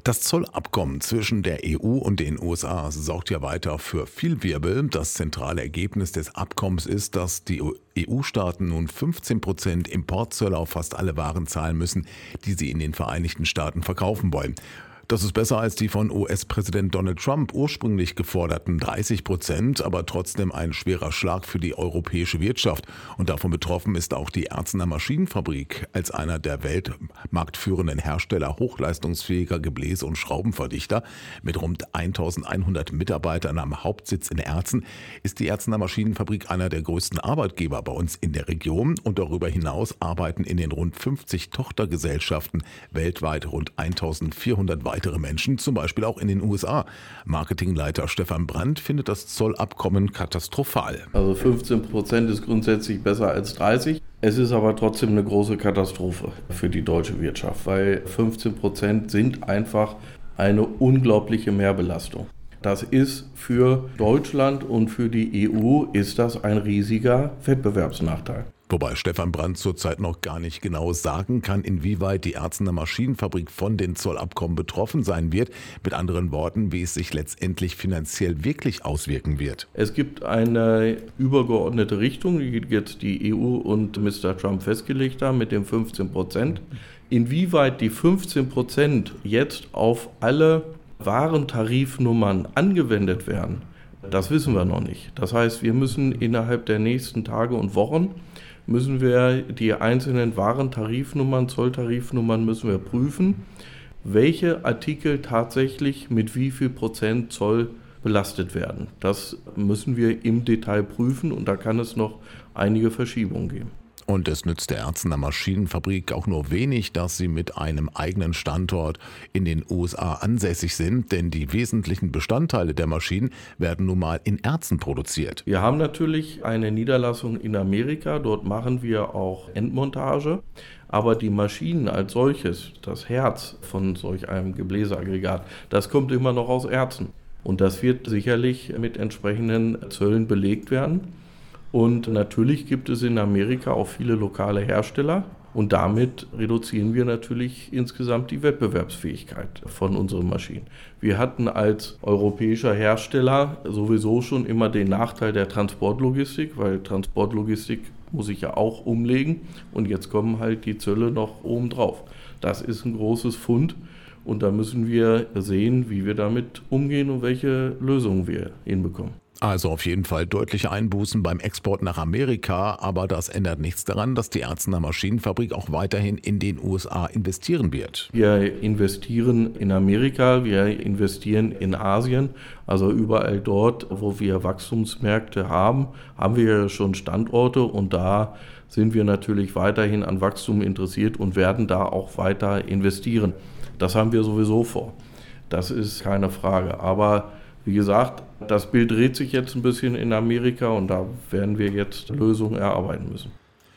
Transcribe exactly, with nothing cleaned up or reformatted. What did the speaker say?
Das Zollabkommen zwischen der E U und den U S A sorgt ja weiter für viel Wirbel. Das zentrale Ergebnis des Abkommens ist, dass die E U-Staaten nun fünfzehn Prozent Importzölle auf fast alle Waren zahlen müssen, die sie in den Vereinigten Staaten verkaufen wollen. Das ist besser als die von U S-Präsident Donald Trump ursprünglich geforderten dreißig Prozent, aber trotzdem ein schwerer Schlag für die europäische Wirtschaft. Und davon betroffen ist auch die Erzener Maschinenfabrik als einer der weltmarktführenden Hersteller hochleistungsfähiger Gebläse- und Schraubenverdichter. Mit rund eintausendeinhundert Mitarbeitern am Hauptsitz in Erzen ist die Erzener Maschinenfabrik einer der größten Arbeitgeber bei uns in der Region. Und darüber hinaus arbeiten in den rund fünfzig Tochtergesellschaften weltweit rund eintausendvierhundert weitere Menschen, zum Beispiel auch in den U S A. Marketingleiter Stefan Brandt findet das Zollabkommen katastrophal. Also fünfzehn Prozent ist grundsätzlich besser als dreißig. Es ist aber trotzdem eine große Katastrophe für die deutsche Wirtschaft, weil fünfzehn Prozent sind einfach eine unglaubliche Mehrbelastung. Das ist für Deutschland und für die E U ist das ein riesiger Wettbewerbsnachteil. Wobei Stefan Brandt zurzeit noch gar nicht genau sagen kann, inwieweit die Erzener Maschinenfabrik von den Zollabkommen betroffen sein wird. Mit anderen Worten, wie es sich letztendlich finanziell wirklich auswirken wird. Es gibt eine übergeordnete Richtung, die jetzt die E U und Mister Trump festgelegt haben mit den fünfzehn Prozent. Inwieweit die fünfzehn Prozent jetzt auf alle Warentarifnummern angewendet werden, das wissen wir noch nicht. Das heißt, wir müssen innerhalb der nächsten Tage und Wochen müssen wir die einzelnen Warentarifnummern, Zolltarifnummern müssen wir prüfen, welche Artikel tatsächlich mit wie viel Prozent Zoll belastet werden. Das müssen wir im Detail prüfen und da kann es noch einige Verschiebungen geben. Und es nützt der Erzener Maschinenfabrik auch nur wenig, dass sie mit einem eigenen Standort in den U S A ansässig sind, denn die wesentlichen Bestandteile der Maschinen werden nun mal in Erzen produziert. Wir haben natürlich eine Niederlassung in Amerika, dort machen wir auch Endmontage, aber die Maschinen als solches, das Herz von solch einem Gebläseaggregat, das kommt immer noch aus Erzen. Und das wird sicherlich mit entsprechenden Zöllen belegt werden. Und natürlich gibt es in Amerika auch viele lokale Hersteller und damit reduzieren wir natürlich insgesamt die Wettbewerbsfähigkeit von unseren Maschinen. Wir hatten als europäischer Hersteller sowieso schon immer den Nachteil der Transportlogistik, weil Transportlogistik muss ich ja auch umlegen und jetzt kommen halt die Zölle noch oben drauf. Das ist ein großes Fund und da müssen wir sehen, wie wir damit umgehen und welche Lösungen wir hinbekommen. Also auf jeden Fall deutliche Einbußen beim Export nach Amerika, aber das ändert nichts daran, dass die Erzener Maschinenfabrik auch weiterhin in den U S A investieren wird. Wir investieren in Amerika, wir investieren in Asien, also überall dort, wo wir Wachstumsmärkte haben, haben wir schon Standorte und da sind wir natürlich weiterhin an Wachstum interessiert und werden da auch weiter investieren. Das haben wir sowieso vor. Das ist keine Frage, aber wie gesagt, das Bild dreht sich jetzt ein bisschen in Amerika und da werden wir jetzt Lösungen erarbeiten müssen.